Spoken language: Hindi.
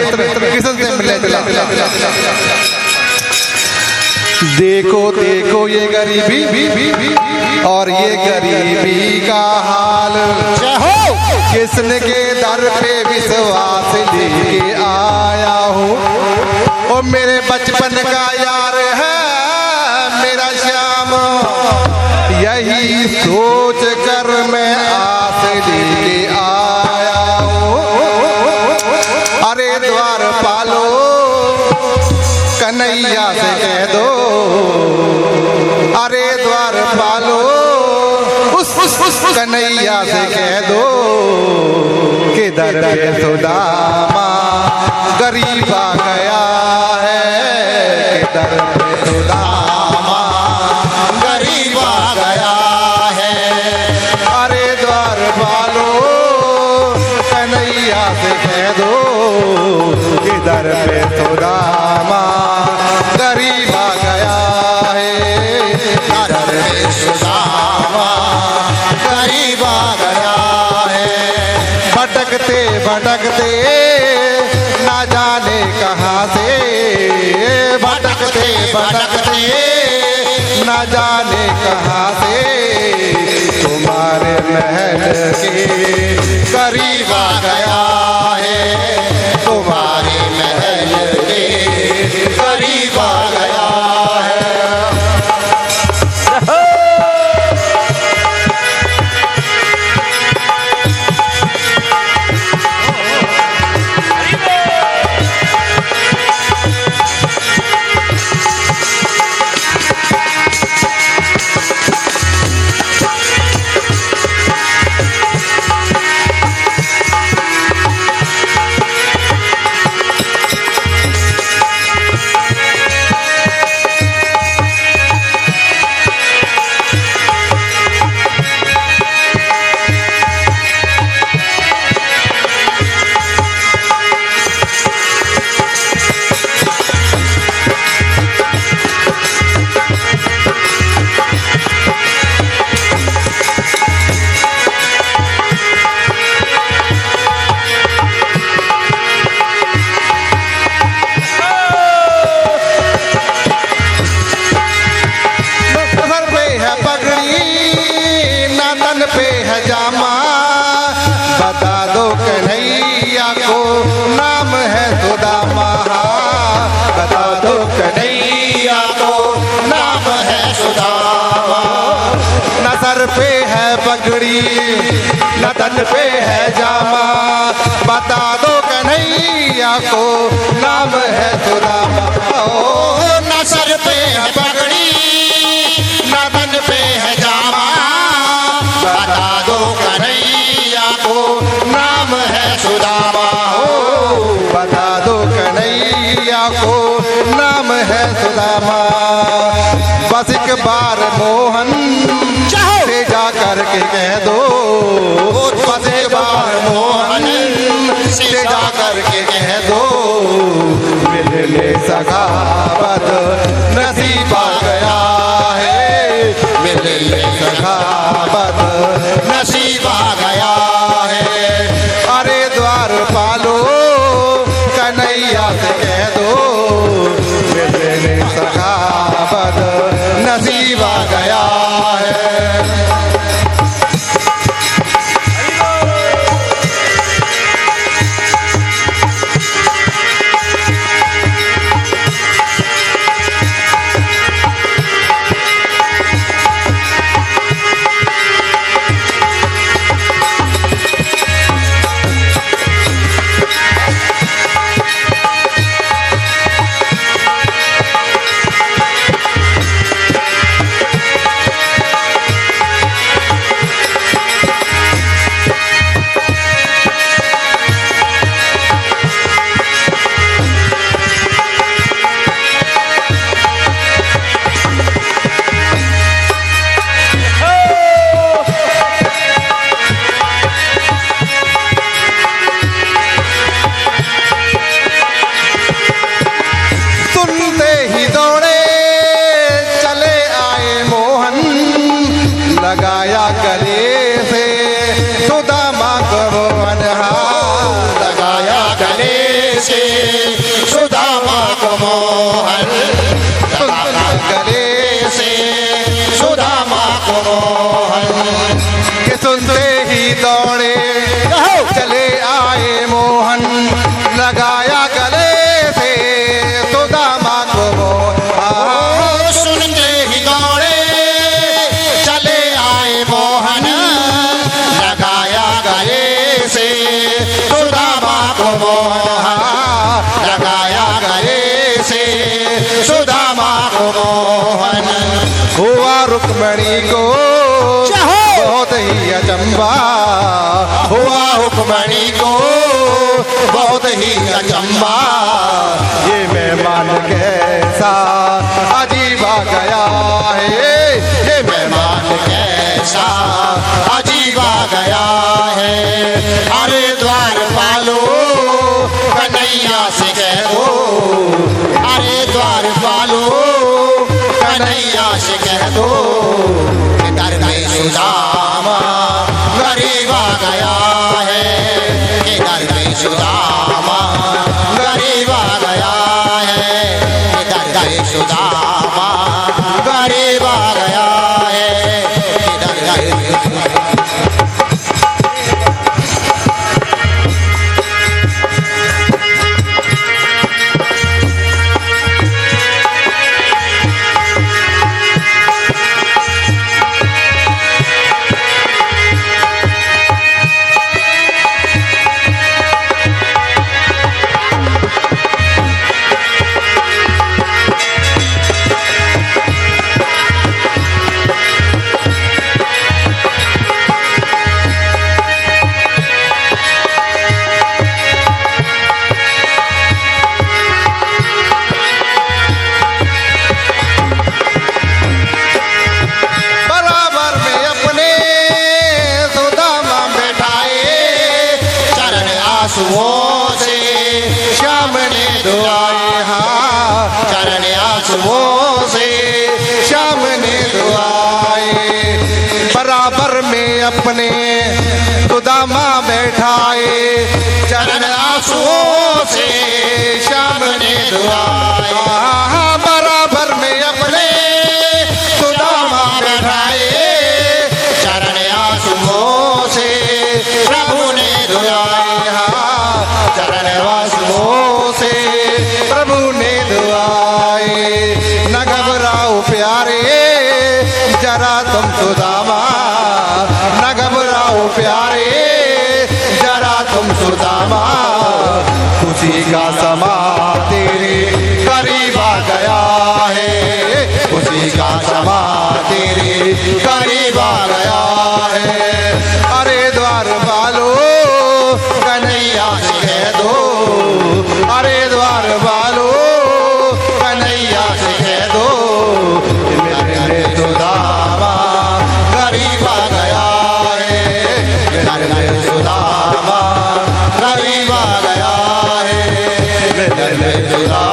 मित्र कृष्ण से मिलने चला। देखो देखो ये गरीबी और ये गरीबी का हाल, कृष्ण के दर पे विश्वास लेके आया हूँ। ओ मेरे बचपन का यार है मेरा श्याम, यही सोच कर मैं आस लेके आया हूँ। अरे द्वार पालो कन्हैया से कह दो, अरे द्वार पालो उस कन्हैया से कह दो कि दर पे सुदामा गरीब आ गया है, कि दर पे सुदामा गरीब आ गया है। अरे द्वार पालो कन्हैया से कह दो कि दर पे सुदामा गरीब आ गया है, दर पे सुदामा गरीब आ गया है। भटकते भटकते ना जाने कहाँ से, भटकते भटकते ना जाने कहाँ से तुम्हारे महल के करीब आ गया है, तुम्हारे महल के करीब आ गया है। बता दो कन्हैया को नाम है सुदामा, बता दो कन्हैया को नाम है सुदामा। न सर पे है पगड़ी न तन पे है जामा, बता दो कन्हैया को नाम है सुदामा। ओ न सर पे है पगड़ी न तन पे है जामा, बता दो कन्हैया को नाम है सुदामा। हो बता दो कन्हैया को नाम है सुदामा। बस एक बार मोहन से जा कर के कह दो, बस एक बार मोहन से जा कर के कह दो मिलने सखावत नसीब आ गया है, मिलने सखावत नसीब आ गया है। अरे द्वार पालो कन्हैया से कह दो मिलने सखावत नसीब आ गया है। सुदामा को मोहन लगाया गले से सुदामा को मोहन के सुनते ही दौड़े चले आए मोहन लगाया गले से सुदामा को मोहन सुनते ही दौड़े चले आए मोहन लगाया गले से सुदामा को मोहन लगाया गले से सुदामा को मोहन हुआ रुक्मणी को बहुत ही अचंबा हुआ रुक्मणी को बहुत ही अचंबा ये मेहमान कैसा अजीबा गया है ये मेहमान कैसा अजीबा गया है अरे द्वार पालो कन्हैया से कह दो अरे द्वार पालो कन्हैया से कह दो दर में सुदामा गरीब आ गया है दर में सुदामा गरीब आ गया है दर में सुदामा गरीब आ गया है आंसुओं से श्याम ने दुआए हाँ चरण आंसुओं से श्याम ने दुआए बराबर में अपने सुदामा बैठाए चरण आंसुओं से श्याम ने दुआए हाँ बराबर में अपने सुदामा बैठाए चरण आंसुओं से प्रभु ने दुआए चरण आंसुओं से प्रभु ने दुआए न घबराओ प्यारे जरा तुम सुदामा न घबराओ प्यारे जरा तुम सुदामा खुशी का समा तेरे करीब आ गया है खुशी का समा तेरे करीब आ गया है अरे द्वार वालो कन्हैया से कह दो अरे द्वार वालो कन्हैया से कह दो मेरे सुदामा गरीब आ गया है मेरे सुदामा गरीब आ गया है मेरे सुदामा